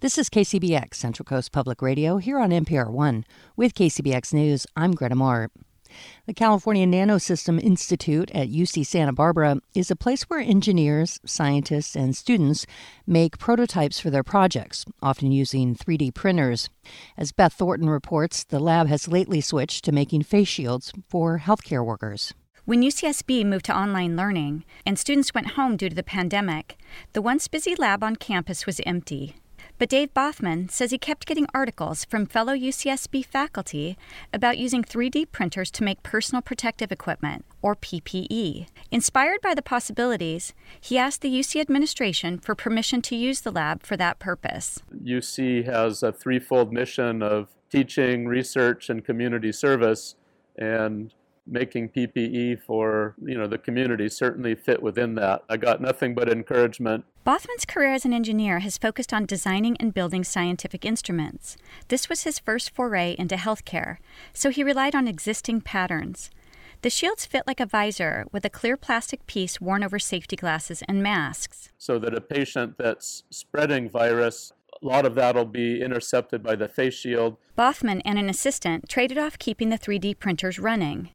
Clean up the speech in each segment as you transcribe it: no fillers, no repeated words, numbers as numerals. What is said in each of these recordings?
This is KCBX, Central Coast Public Radio, here on NPR One. With KCBX News, I'm Greta Moore. The California Nanosystem Institute at UC Santa Barbara is a place where engineers, scientists, and students make prototypes for their projects, often using 3D printers. As Beth Thornton reports, the lab has lately switched to making face shields for healthcare workers. When UCSB moved to online learning and students went home due to the pandemic, the once busy lab on campus was empty. But Dave Bothman says he kept getting articles from fellow UCSB faculty about using 3D printers to make personal protective equipment, or PPE. Inspired by the possibilities, he asked the UC administration for permission to use the lab for that purpose. UC has a threefold mission of teaching, research, and community service, and making PPE for, the community certainly fit within that. I got nothing but encouragement. Bothman's career as an engineer has focused on designing and building scientific instruments. This was his first foray into healthcare, so he relied on existing patterns. The shields fit like a visor with a clear plastic piece worn over safety glasses and masks. So that a patient that's spreading virus, a lot of that will be intercepted by the face shield. Bothman and an assistant traded off keeping the 3D printers running.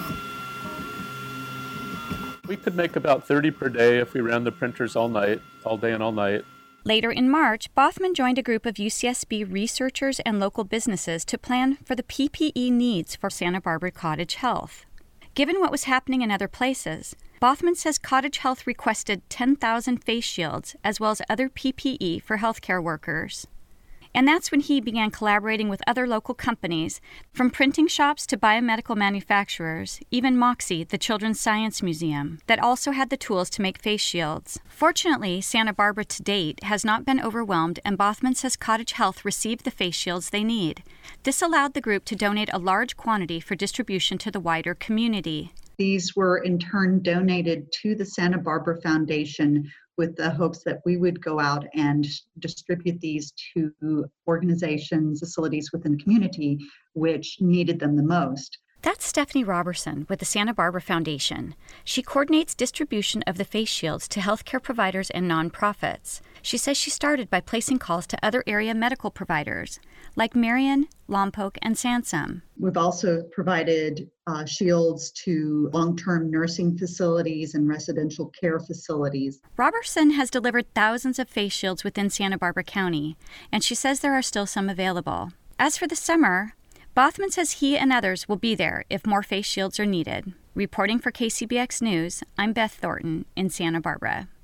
We could make about 30 per day if we ran the printers all day and all night. Later in March, Bothman joined a group of UCSB researchers and local businesses to plan for the PPE needs for Santa Barbara Cottage Health. Given what was happening in other places, Bothman says Cottage Health requested 10,000 face shields as well as other PPE for healthcare workers. And that's when he began collaborating with other local companies, from printing shops to biomedical manufacturers, even Moxie, the Children's Science Museum, that also had the tools to make face shields. Fortunately, Santa Barbara to date has not been overwhelmed, and Bothman says Cottage Health received the face shields they need. This allowed the group to donate a large quantity for distribution to the wider community. These were in turn donated to the Santa Barbara Foundation with the hopes that we would go out and distribute these to organizations, facilities within the community which needed them the most. That's Stephanie Robertson with the Santa Barbara Foundation. She coordinates distribution of the face shields to healthcare providers and nonprofits. She says she started by placing calls to other area medical providers, like Marion, Lompoc, and Sansum. We've also provided shields to long-term nursing facilities and residential care facilities. Robertson has delivered thousands of face shields within Santa Barbara County, and she says there are still some available. As for the summer, Bothman says he and others will be there if more face shields are needed. Reporting for KCBX News, I'm Beth Thornton in Santa Barbara.